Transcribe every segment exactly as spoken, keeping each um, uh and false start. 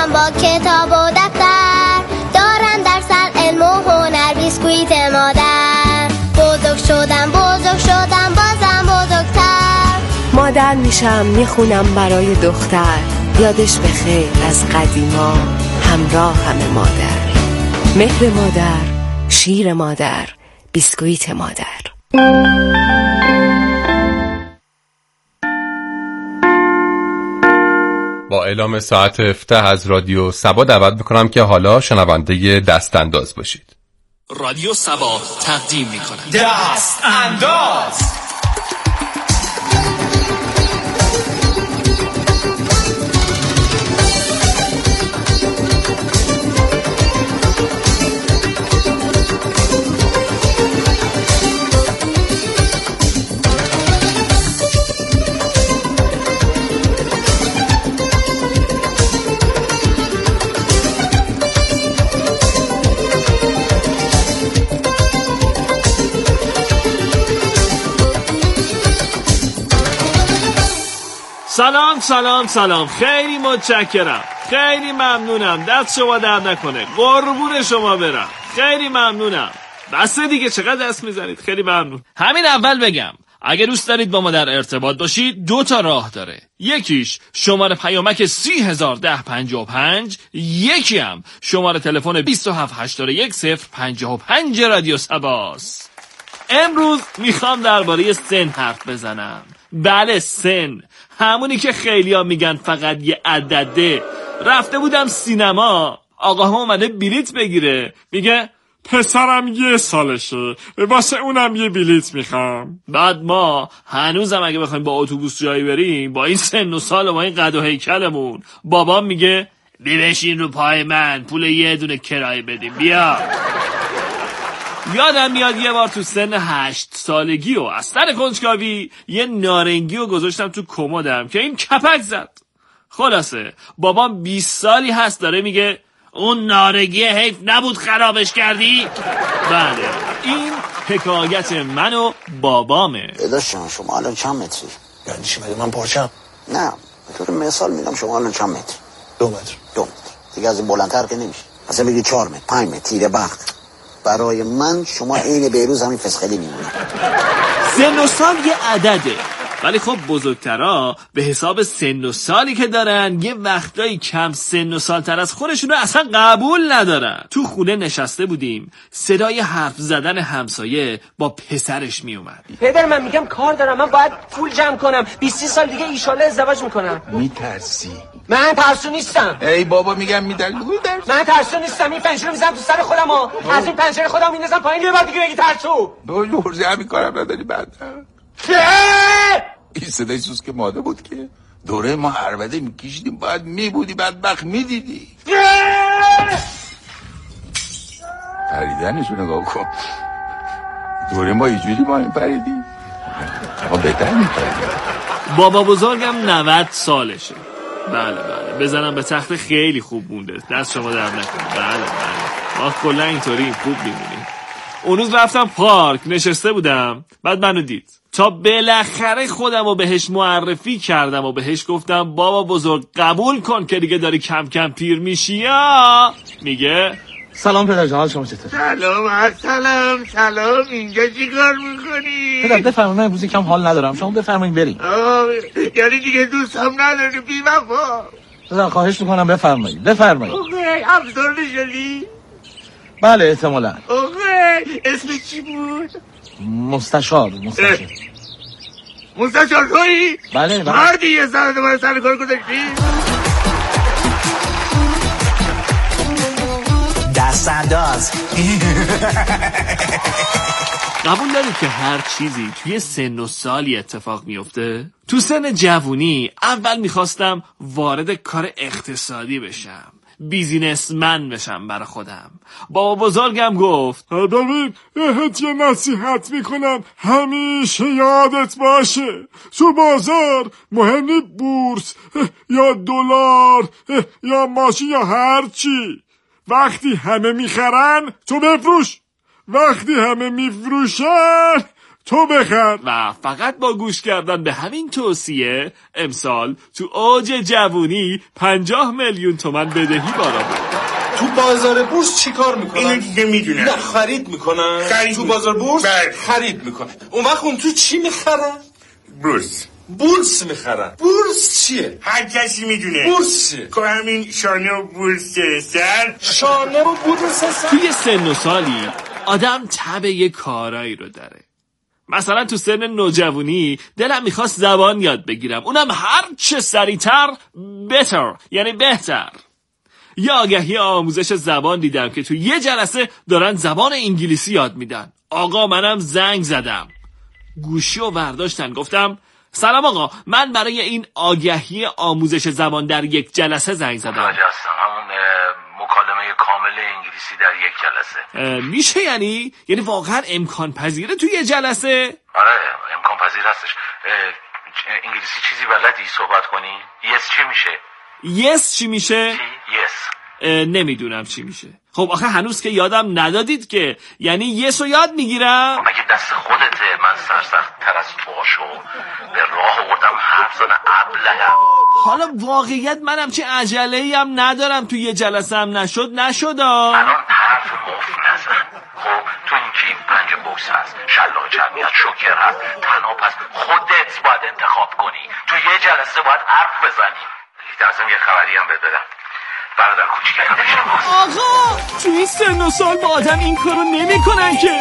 میخونم با کتاب و دفتر، دارم در سر علم و هنر بیسکویت مادر. بزرگ شدم بزرگ شدم بازم بزرگتر. مادر میشم میخونم برای دختر، یادش بخیر از قدیما همراه همه مادر. مهر مادر، شیر مادر، بیسکویت مادر. با اعلام ساعت هفده از رادیو سبا دعوت میکنم که حالا شنونده دست انداز باشید. رادیو سبا تقدیم میکنه دست انداز. سلام سلام سلام، خیلی متشکرم، خیلی ممنونم، دست شما در نکنه، قربون شما برم، خیلی ممنونم. بسه دیگه، چقدر دست میزنید، خیلی ممنون. همین اول بگم اگه دوست دارید با ما در ارتباط باشید دو تا راه داره. یکیش شماره پیامک سی هزار ده پنجاه و پنج، یکی هم شماره تلفن بیست و هفت هشتاد و یک صفر پنجاه و پنج رادیو سباست. امروز میخوام درباره سن حرف بزنم. بله، سن، همونی که خیلی ها میگن فقط یه عدده. رفته بودم سینما، آقا هم اومده بلیت بگیره، میگه پسرم یه سالشه، واسه اونم یه بلیت میخوام. بعد ما هنوزم اگه بخوایم با اتوبوس جایی بریم با این سن و سال و با این قد و هیکلمون، بابام میگه بشین رو پای من، پول یه دونه کرایه بدیم بیا. یادم میاد یه بار تو سن هشت سالگی و از سر کنجکاوی یه نارنگی رو گذاشتم تو کمدم که این کپک زد. خلاصه بابام بیست سالی هست داره میگه اون نارنگی حیف نبود خرابش کردی؟ بله، این حکایت من و بابامه. داداشم شما الان چند متری؟ یعنی چی بده من پارچم؟ نه به طور مثال میگم شما الان چند متر؟ دو متر. دو متر دیگه از این بلندتر که نمیشه. اصلا بگی چهار متر، پنج متر، تیره بخت. برای من شما عین بیروز همین فسخلی میمونه. سن و سال یه عدده، ولی خب بزرگترها به حساب سن و سالی که دارن یه وقتایی کم سن و سال تر از خودشون رو اصلا قبول ندارن. تو خونه نشسته بودیم، صدای حرف زدن همسایه با پسرش می اومد. پدر من میگم کار دارم، من باید پول جمع کنم، بیست سال دیگه ایشالله ازدواج میکنم. میترسی؟ من ترسو نیستم. ای بابا میگم میترسی. من ترسو نیستم، این پنجره رو میزنم تو سر خودم و از این پنجره خودم میندازم پایین، یه بار دیگه بگی ترسو. دو جورزه همین کارم نداری بعد. این صدای سوس که ماده بود که دوره ما عربده میکشیدیم، باید میبودی بدبخت میدیدی. پریدنشو نگاه کن، دوره ما اینجوری ما این پریدیم، ما بهتر میپریدیم. بابا بزرگم نود سالشه. بله بله، بزنم به تخت خیلی خوب مونده، دست شما در نکنه. بله بله، ما کلا اینطوری خوب میمونیم. اون روز رفتم پارک نشسته بودم، بعد منو دید، تا بالاخره خودم رو بهش معرفی کردم و بهش گفتم بابا بزرگ قبول کن که دیگه داری کم کم پیر میشی. یا میگه سلام پدر جان، حال شما چطور؟ سلام سلام سلام، اینجا چی کار میکنی؟ پدر بفرمایید، من امروز کم حال ندارم، شما بفرمایید بریم. یعنی دیگه دوستم نداری بی وفا؟ پدر خواهش میکنم بفرمایید بفرمایید. اوه افسرده شدی؟ بله احتمالاً. اوه اسم چی بود؟ مستشار. مستشار مستشار تویی؟ بله بله. مردی یه سر دوباره سر کار گذاشتی؟ دست انداز. قبول داری که هر چیزی توی سن و سالی اتفاق میفته؟ تو سن جوونی اول میخواستم وارد کار اقتصادی بشم، بیزینسمن بشم برای خودم. بابا بزرگم گفت ببین بهت یه نصیحت میکنم، همیشه یادت باشه تو بازار مهم نی بورس یا دلار یا ماشین یا هر چی، وقتی همه میخرن تو بفروش، وقتی همه میفروشن تو بخر. و فقط با گوش کردن به همین توصیه امسال تو اوج جوونی پنجاه میلیون تومن بدهی بارا بود. تو بازار بورس چی کار میکنن؟ اینو دیگه میدونم. نه خرید میکنن. خرید تو بازار بورس بله. خرید میکنن. اون وقت اون تو چی میخرن؟ بورس. بورس میخرن. بورس چیه؟ هر کسی میدونه. بورس چیه؟ که همین شانه و بورس سر. شانه و بورس سر. توی سن و سالی آدم تب یه کارایی رو داره. مثلا تو سن نوجوانی دلم میخواست زبان یاد بگیرم، اونم هر چه سریعتر better، یعنی بهتر. یه آگهی آموزش زبان دیدم که تو یه جلسه دارن زبان انگلیسی یاد میدن. آقا منم زنگ زدم، گوشی رو برداشتن، گفتم سلام آقا، من برای این آگهی آموزش زبان در یک جلسه زنگ زدم. راجع هستم، همون مکالمه کامل انگلیسی در یک جلسه. میشه یعنی یعنی واقعا امکان پذیره توی یه جلسه؟ آره امکان پذیر هستش. انگلیسی چیزی بلدی صحبت کنی؟ یس چی میشه؟ یس چی میشه؟ یس نمیدونم چی میشه. خب آخه هنوز که یادم ندادید که، یعنی یس رو یاد میگیرم؟ اگه دست خودته من سرسخت تر از تو شو به راه آوردم حرف زنه ابله‌ام. حالا واقعیت منم چه عجله‌ای هم ندارم، توی یه جلسه هم نشد نشد الان حرف مف نزن. خب تو این که پنج بوکس هست، شلاق جمعیت شوکر هست، تناب هست، خودت باید انتخاب کنی. تو یه جلسه باید حرف بزنی. درستم یه خبری هم بدادم، برادر کوچیکم بشم. آقا تو این سن و سال با آدم این کارو نمی کنن که.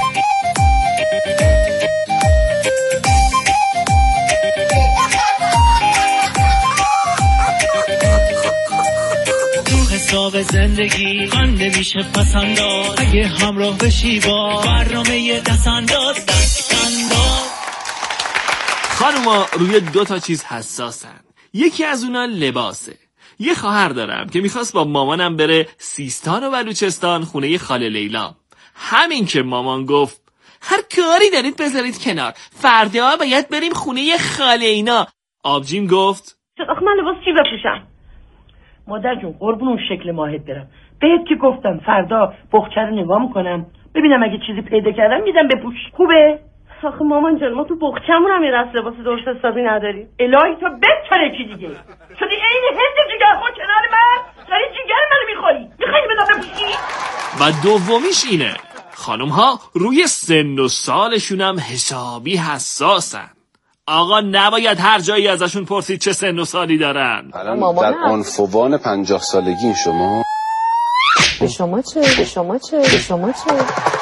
تو حساب زندگی خنده میشه پسنداز، اگه همراه بشی با برنامه دستانداز دستانداز. خانوما روی دو تا چیز حساسن، یکی از اونا لباسه. یه خواهر دارم که میخواست با مامانم بره سیستان و بلوچستان خونه خاله لیلا. همین که مامان گفت هر کاری دارید بذارید کنار، فردا باید بریم خونه خاله اینا، آبجیم گفت آخه من لباس چی بپوشم؟ مادر جون قربون اون شکل ماهت برم، بهت که گفتم فردا بخچه رو نگاه میکنم ببینم اگه چیزی پیدا کردم میدم بپوش، خوبه؟ آخه مامان جان ما تو بخچمون هم یه دست لباس درست حسابی نداریم. الهی تو بچره چی دیگه شدی عین هند جگر خود کنار من داری جگر منو میخوری، میخوایی بدم بپوشی؟ و دومیش اینه خانم ها روی سن و سالشون هم حسابی حساسن. آقا نباید هر جایی ازشون پرسید چه سن و سالی دارن. الان در عنفوان پنجاه سالگی شما به شما چه؟ به شما چه؟ به شما چه؟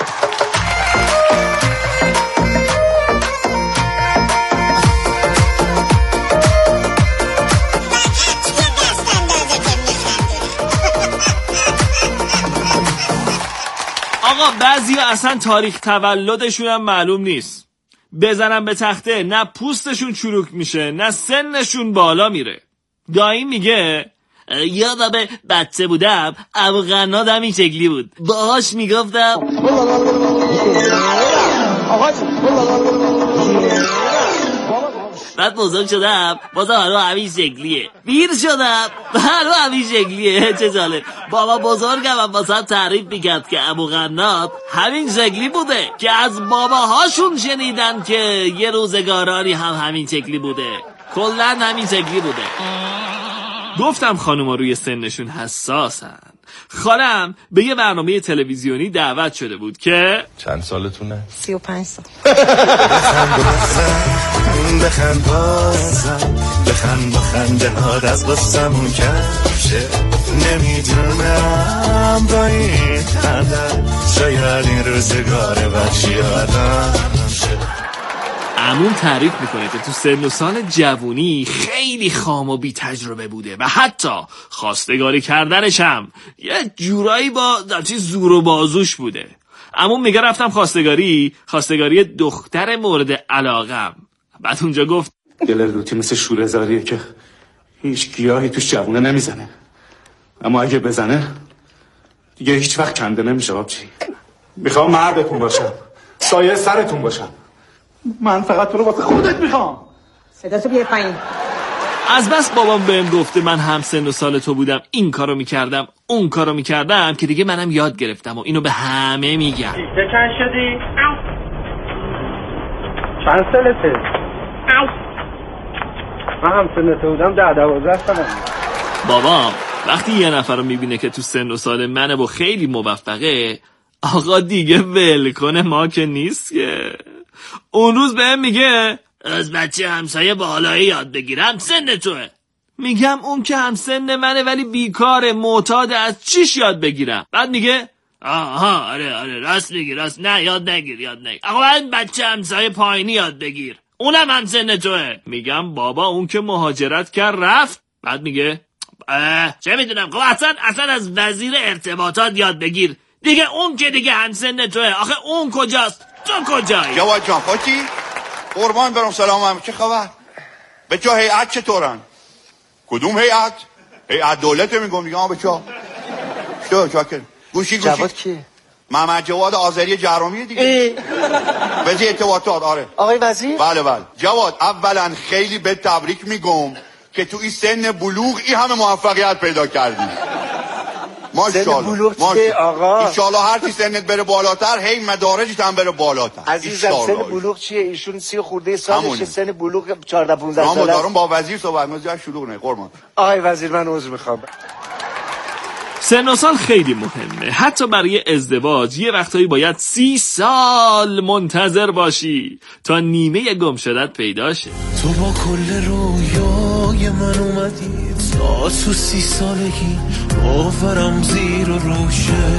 آقا بعضی اصلا تاریخ تولدشون هم معلوم نیست، بزنن به تخته نه پوستشون چروک میشه نه سنشون بالا میره. دایی میگه یادم بچه بودم ابو قنادم این شکلی بود، باهاش میگفتم بعد بزرگ شدم بازم هنو همین شکلیه، پیر شدم هنو همین شکلیه. چه جالب، بابا بزرگم هم واسه تعریف میکرد که ابو قناد همین شکلی بوده که از باباهاشون شنیدن که یه روزگارانی هم همین شکلی بوده، کلن همین شکلی بوده. گفتم خانوما روی سنشون حساسن. خالم به یه برنامه تلویزیونی دعوت شده بود که چند سالتونه؟ سی و پنج سال. بخند بازم بخند بخند هاد از بستمون کشه، نمیدونم با این قدر شاید این روزگار بچی آدم شه. عموم تعریف میکنه که تو سن و سال جوونی خیلی خام و بی تجربه بوده و حتی خواستگاری کردنش هم یه جورایی با چی زور و بازوش بوده. عموم میگه رفتم خواستگاری خواستگاری دختر مورد علاقم، بعد اونجا گفت دل لوتی مثل شوره‌زاریه که هیچ گیاهی توش جوونه نمیزنه، اما اگه بزنه دیگه هیچ وقت کنده نمیشه. آبجی میخوام مردتون باشم، سایه سرتون باشم، من فقط تو رو واسه خودت میخوام. صداتو بیار پایین. از بس بابام بهم گفته من هم سن و سال تو بودم این کارو میکردم اون کارو میکردم که دیگه منم یاد گرفتم و اینو به همه میگم. چند شدی؟ چند سالته؟ هشت. من هم سنته بودم ده دوازده سالم. بابام وقتی یه نفر رو میبینه که تو سن و سال منه و خیلی موفقه، آقا دیگه ول کنه ما که نیست که. اون روز بهم میگه از بچه همسایه بالایی یاد بگیرم سن توه. میگم اون که هم سن منه ولی بیکاره، معتاد، از چیش یاد بگیرم؟ بعد میگه آها آره آره راست میگی راست، نه یاد نگیر یاد نگیر. آقا من بچه همسایه پایینی یاد بگیر، اونم هم سن توه. میگم بابا اون که مهاجرت کرد رفت. بعد میگه چه میدونم، خب اصلا اصلا از وزیر ارتباطات یاد بگیر دیگه، اون که دیگه هم سن توه. آخه اون کجاست تو کجایی؟ جواد جان خاطی قربان برم سلام هم. چه خبر؟ بچه هیئت چطورن؟ کدوم هیئت؟ هیئت دولت میگم دیگه. بچه شو چاکر گوشی گوشی. جواد کیه؟ محمد جواد آذری جرامی دیگه، وزیر ارتباطات. آره آقای وزیر. بله بله. جواد اولا خیلی به تبریک میگم که تو این سن بلوغ این همه موفقیت پیدا کردی. ماشاءالله. سن بلوغ چیه آقا؟ ان شاء الله هر کی سنت بره بالاتر هی مدارجت هم بره بالاتر. عزیزم سن بلوغ چیه؟ ایشون سی خورده سالشه، سن بلوغ چهارده پانزده ساله. ما دارم با وزیر صحبت می‌کنم، شلوغ نه قربان. آقای وزیر من عذر میخوام. سن و سال خیلی مهمه. حتی برای ازدواج یه وقتایی باید سی سال منتظر باشی تا نیمه گم شدت پیدا شه. تو با کل رویای من اومدی تا تو سی سالگی باورم زیر و روشه،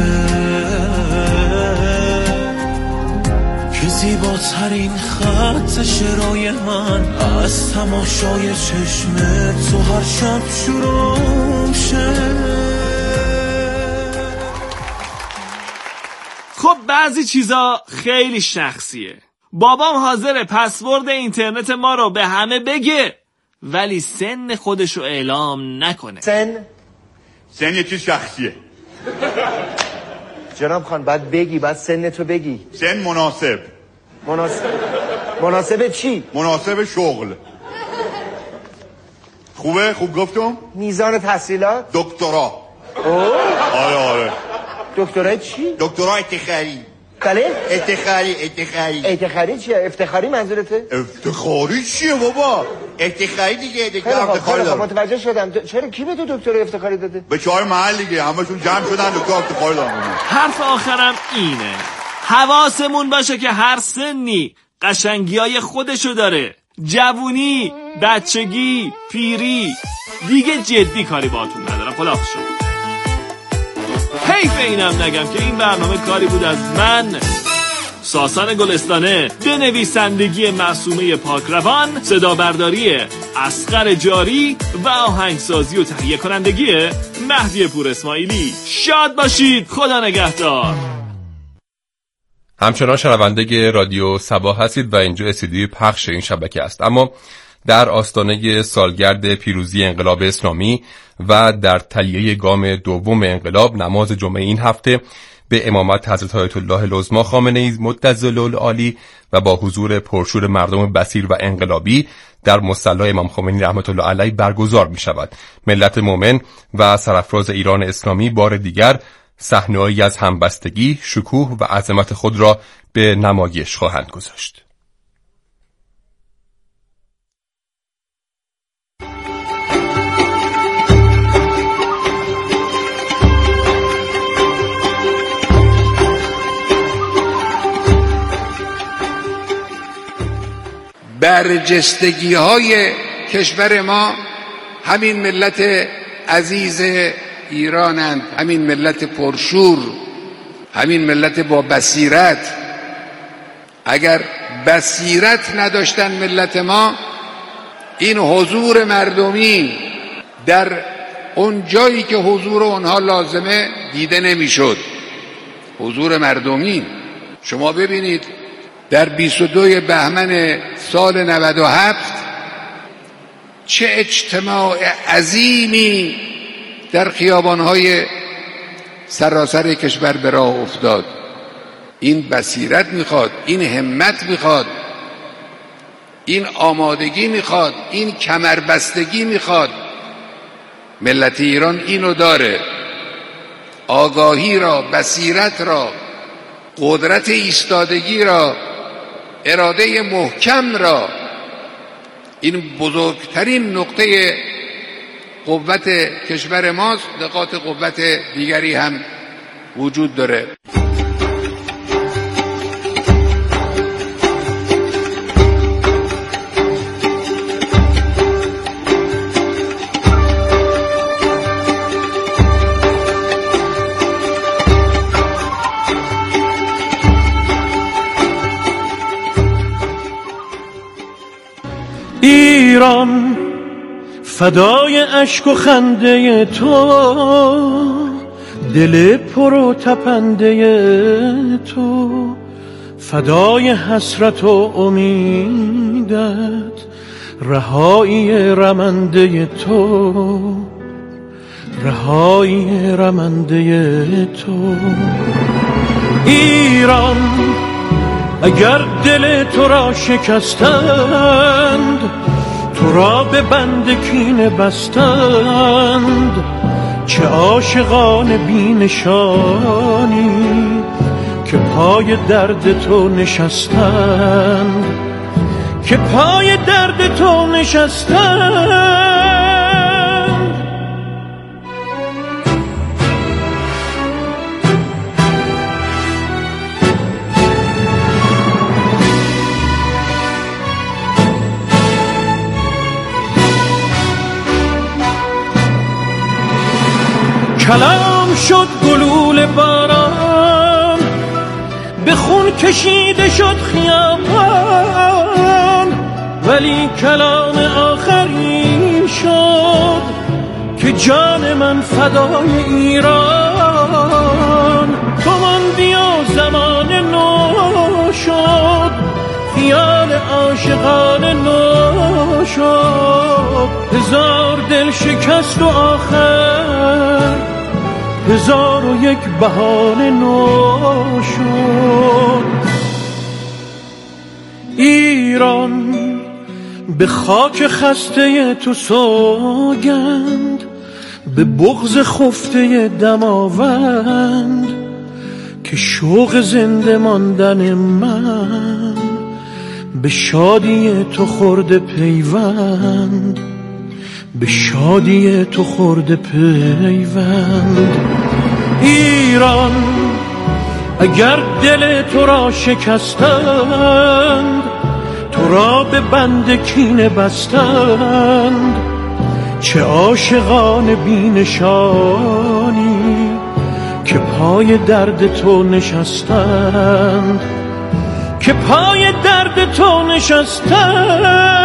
که زیباترین خط شعرهای من از تماشای چشم تو هر شب شروع شه. خب بعضی چیزا خیلی شخصیه. بابام حاضر پسورد اینترنت ما رو به همه بگه ولی سن خودشو اعلام نکنه. سن؟ سن یه چیز شخصیه جناب خان. بعد بگی، بعد سن تو بگی. سن مناسب. مناسب مناسب چی؟ مناسب شغل. خوبه؟ خوب گفتم؟ میزان تحصیلات؟ دکترا. اوه آره آره. دکترا چی؟ دکترا افتخاری. بله؟ افتخاری افتخاری. افتخاری چیه؟ افتخاری منظورته؟ افتخاری چیه بابا؟ افتخاری دیگه. دیگه افتخاری داره. متوجه شدم. چرا کی به تو دکتر افتخاری داده؟ به چهار محل دیگه همشون جمع شدن دکتر افتخاری دادن. حرف آخرم اینه، حواسمون باشه که هر سنی قشنگیای خودشو داره. جوونی، بچگی، پیری، دیگه جدی کاری باهاتون ندارم. خلاص شد. حیف اینم نگم که این برنامه کاری بود از من ساسان گلستانه، به نویسندگی معصومه پاکروان، صدا برداری اصغر جاری و آهنگسازی و تهیه کنندگی مهدی پور اسماعیلی. شاد باشید. خدا نگهدار. همچنان شنونده رادیو صبا هستید و اینجا استودیوی پخش این شبکه است. اما در آستانه سالگرد پیروزی انقلاب اسلامی و در تلیه گام دوم انقلاب، نماز جمعه این هفته به امامت حضرت آیت الله العظمی خامنه‌ای مدظل العالی و با حضور پرشور مردم بصیر و انقلابی در مصلی امام خمینی رحمت الله علیه برگزار می شود. ملت مومن و سرافراز ایران اسلامی بار دیگر صحنه‌ای از همبستگی، شکوه و عظمت خود را به نمایش خواهند گذاشت. برجستگی های کشور ما همین ملت عزیز ایرانند، همین ملت پرشور، همین ملت با بصیرت. اگر بصیرت نداشتن ملت ما، این حضور مردمی در اون جایی که حضور اونها لازمه دیده نمیشد. حضور مردمی شما ببینید در بیست و دو بهمن سال نود و هفت چه اجتماع عظیمی در خیابان‌های سراسر کشور به راه افتاد. این بصیرت میخواد، این همت میخواد، این آمادگی میخواد، این کمربستگی میخواد. ملت ایران اینو داره، آگاهی را، بصیرت را، قدرت ایستادگی را اراده محکم را، این بزرگترین نقطه قوت کشور ماست. نقاط قوت دیگری هم وجود داره. ایران فدای اشک و خنده تو، دل پر و تپنده تو، فدای حسرت و امیدت، رهایی رمنده تو، رهایی رمنده تو. ایران اگر دل تو را شکستند، تو را به بند کینه بستند، چه عاشقان بی نشانی که پای درد تو نشستند، که پای درد تو نشستند. کلام شد گلوله باران، به خون کشیده شد خیابان، ولی کلام آخری شد که جان من فدای ایران. تو ماندی و زمان نو شد، خیال عاشقان نو شد، هزار دل شکست و آخر هزار و یک بهانه نو شد. ایران به خاک خسته تو سوگند، به بغض خفته دماوند، که شوق زنده ماندن من به شادی تو خورده پیوند، به شادی تو خورده پیوند. ایران اگر دل تو را شکستند، تو را به بند کینه بستند، چه عاشقان بی نشانی که پای درد تو نشستند، که پای درد تو نشستند.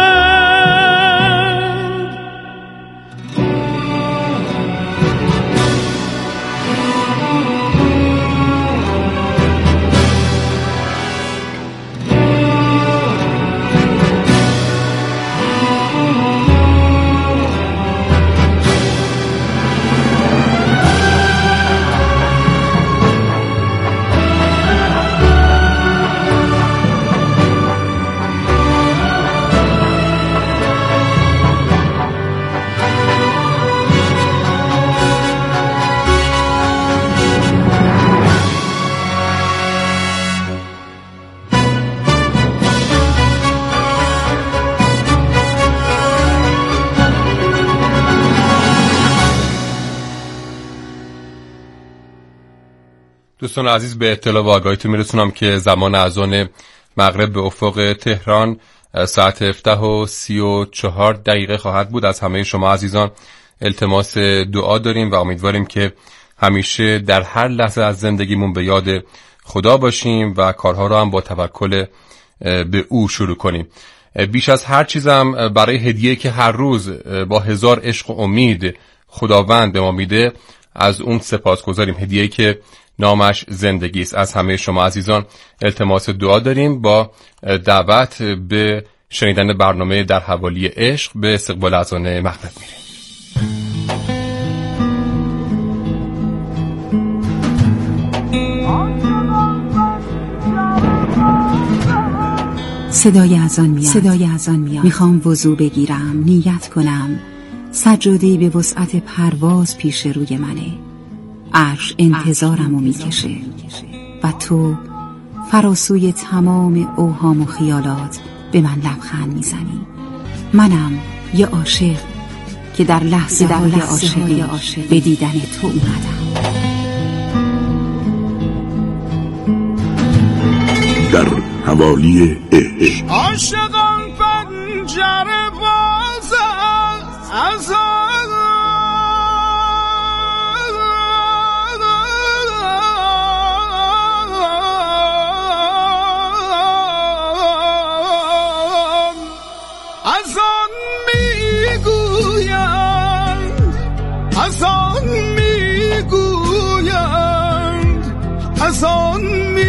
دوستان عزیز، به اطلاع و آگاهیتون میرسونم که زمان اذان مغرب به افق تهران ساعت هفده و سی و چهار دقیقه خواهد بود. از همه شما عزیزان التماس دعا داریم و امیدواریم که همیشه در هر لحظه از زندگیمون به یاد خدا باشیم و کارها رو هم با توکل به او شروع کنیم. بیش از هر چیزم برای هدیه‌ای که هر روز با هزار عشق و امید خداوند به ما میده از اون سپاسگزاریم. هدیه‌ای که نامش زندگی است. از همه شما عزیزان التماس دعا داریم با دعوت به شنیدن برنامه در حوالی عشق به استقبال اذان مغرب میریم. صدای اذان میاد. صدای اذان میاد. میخوام وضو بگیرم، نیت کنم. سجاده‌ای به وسعت پرواز پیش روی منه. عرش انتظارمو میکشه و تو فراسوی تمام اوهام و خیالات به من لبخند میزنی. منم یه عاشق که در لحظه های عاشقی به دیدن تو اومدم. در حوالی عشق. عاشقان پنجره باز است از از آن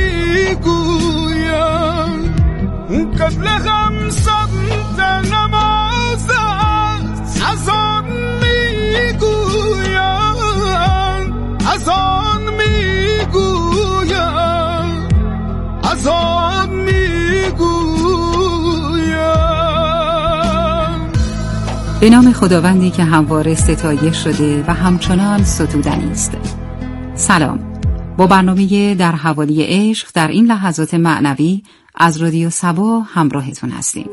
میگویم قبل خمسة نماز است. از آن میگویم از آن میگویم از آن میگویم. به نام خداوندی که همواره ستایش شده و همچنان ستودنی است. سلام. با برنامه در حوالی عشق در این لحظات معنوی از رادیو صبا همراهتون هستیم.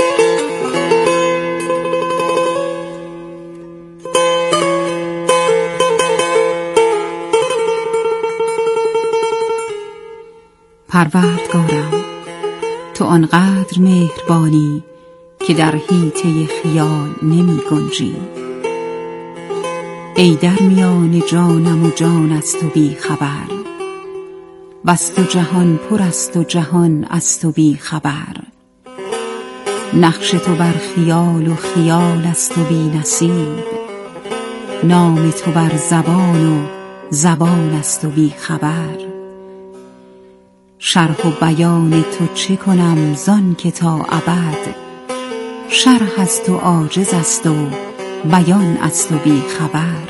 پروردگارم، تو آنقدر مهربانی که در حیطه خیال نمی گنجی. ای در میان جانم و جان از تو بی خبر، وز تو جهان پر است و جهان از تو بی خبر. نقش تو بر خیال و خیال از تو بی نصیب، نام تو بر زبان و زبان از تو بی خبر. شرح و بیان تو چه کنم زان که تا ابد، شرح از تو عاجز است و بیان از تو بی خبر.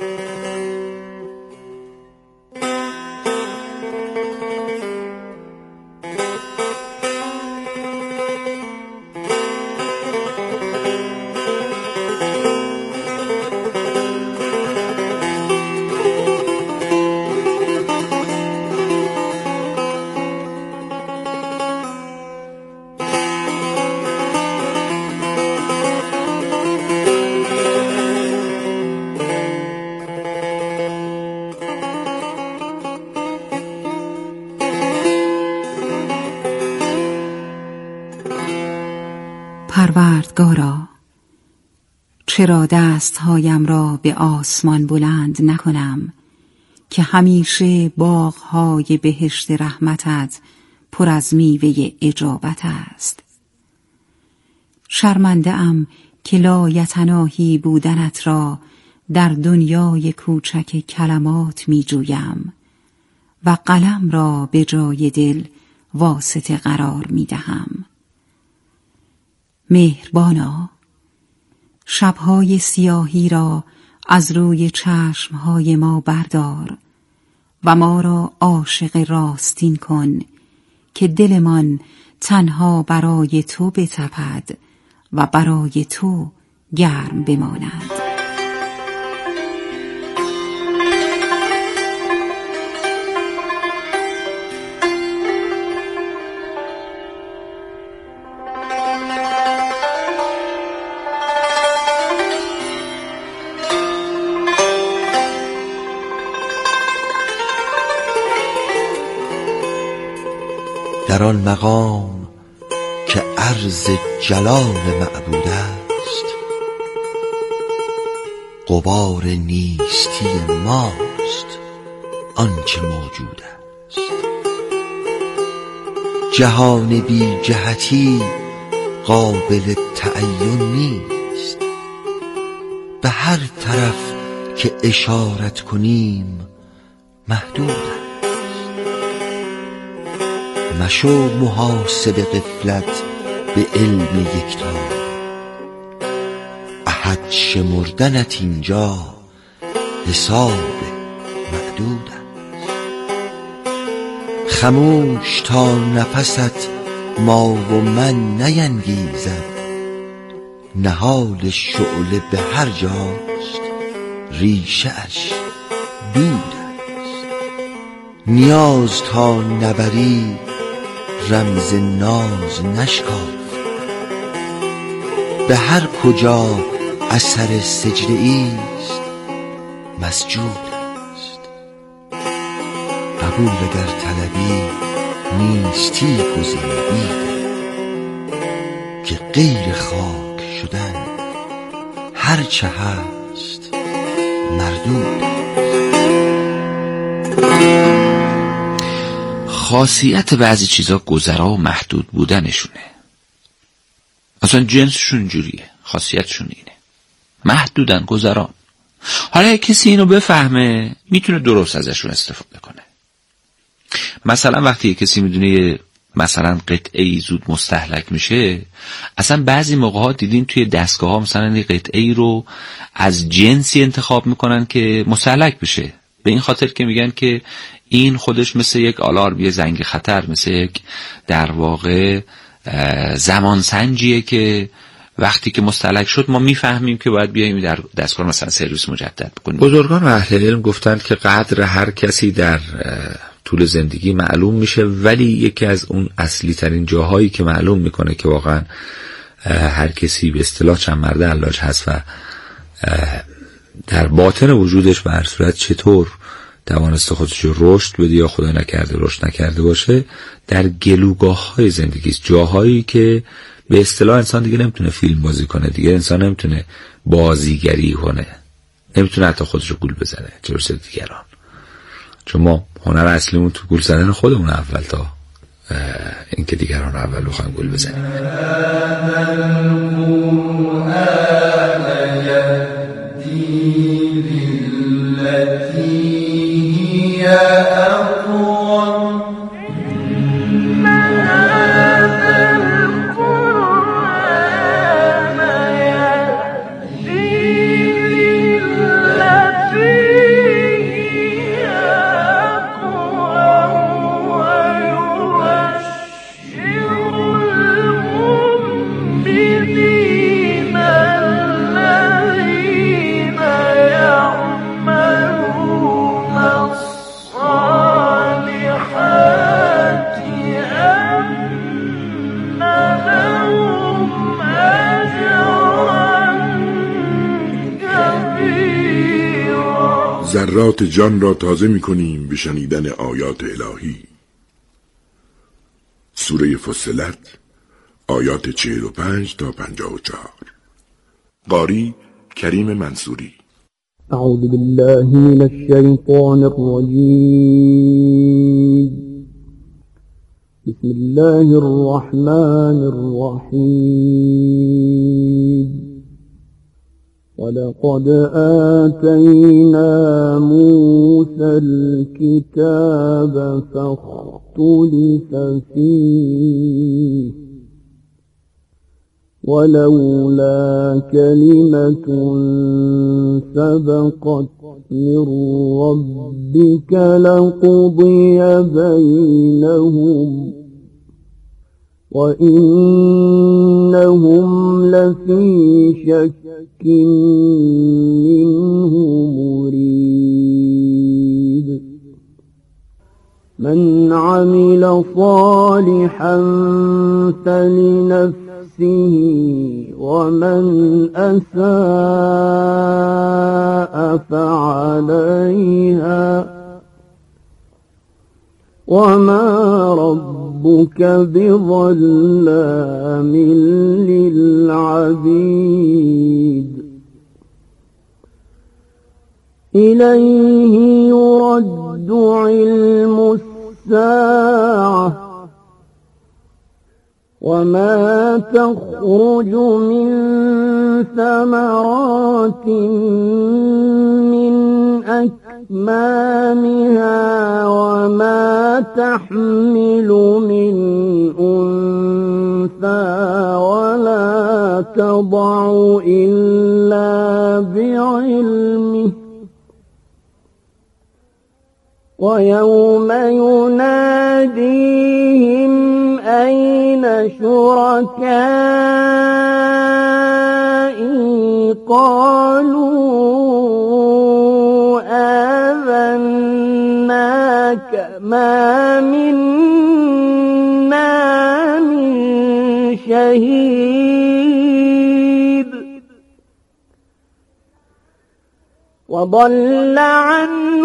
پروردگارا، چرا دستهایم را به آسمان بلند نکنم که همیشه باغ‌های بهشت رحمتت پر از میوه اجابت است. شرمنده ام که لایتناهی بودنت را در دنیای کوچک کلمات می جویم و قلم را به جای دل واسطه قرار می دهم. مهربانا، شبهای سیاهی را از روی چشمهای ما بردار و ما را عاشق راستین کن که دلمان تنها برای تو بتپد و برای تو گرم بماند. در آن مقام که عرض جلال معبود است، غبار نیستی ماست آنچه موجود است. جهان بی جهتی قابل تعین نیست، به هر طرف که اشارت کنیم محدود است. مشو محاسب غفلت به علم یکتا، احد شمردنت اینجا حساب معدود است. خموش تا نفست ما و من نینگیزد، نهال شعله به هر جاست ریشه اش دود است. نیاز تا نبری رمز ناز نشکافت. به هر کجا اثر سجده ایست مسجود است. قبول اگر طلبی نیستی گزینی که غیر خاک شدن هر چه هست مردود. خاصیت بعضی چیزا گذرا و محدود بودنشونه. اصلا جنسشون جوریه، خاصیتشون اینه، محدودن، گذرا. حالا کسی اینو بفهمه میتونه درست ازشون استفاده کنه. مثلا وقتی کسی میدونه مثلا قطعه‌ای زود مستهلک میشه، اصلا بعضی موقع ها دیدین توی دستگاه ها مثلا این قطعه‌ای رو از جنسی انتخاب میکنن که مستهلک بشه، به این خاطر که میگن که این خودش مثل یک آلارم، یه زنگ خطر، مثل یک در واقع زمان سنجیه که وقتی که مستهلک شد ما میفهمیم که باید بیاییم در دستگاه مثلا سرویس مجدد بکنیم. بزرگان و اهل علم گفتند که قدر هر کسی در طول زندگی معلوم میشه، ولی یکی از اون اصلی ترین جاهایی که معلوم میکنه که واقعا هر کسی به اصطلاح چند مرده علاج هست و در باطن وجودش به هر صورت چطور توانسته خودش رو رشد بده یا خدای نکرده رشد نکرده باشه، در گلوگاه های زندگی است، جاهایی که به اصطلاح انسان دیگه نمیتونه فیلم بازی کنه، دیگه انسان نمیتونه بازیگری کنه، نمیتونه حتی خودش رو گول بزنه چه برسه دیگران. چون ما هنر اصلیمون تو گول زدن خودمون اول تا اینکه دیگران رو اول بخوایم گول بزنیم. ذرات جان را تازه می کنیم به شنیدن آیات الهی. سوره فصلت آیات چهل و پنج تا پنجاه و چهار. قاری کریم منصوری. اعوذ بالله من الشیطان الرجیم. بسم الله الرحمن الرحیم. ولقد آتينا موسى الكتاب فاختلف فيه ولولا كلمة سبقت من ربك لقضي بينهم وإنهم لفي شك منه مريب. من عمل صالحا فلنفسه ومن أساء فعليها وما ربك بظلام للعبيد. إليه يرد علم الساعة وما تخرج من ثمرات من أكمامها وما تحمل من أنثى ولا تضع إلا بعلمه ويوم يناديهم أين شركائي قالوا آذناك ما منا شهيد وضل عنه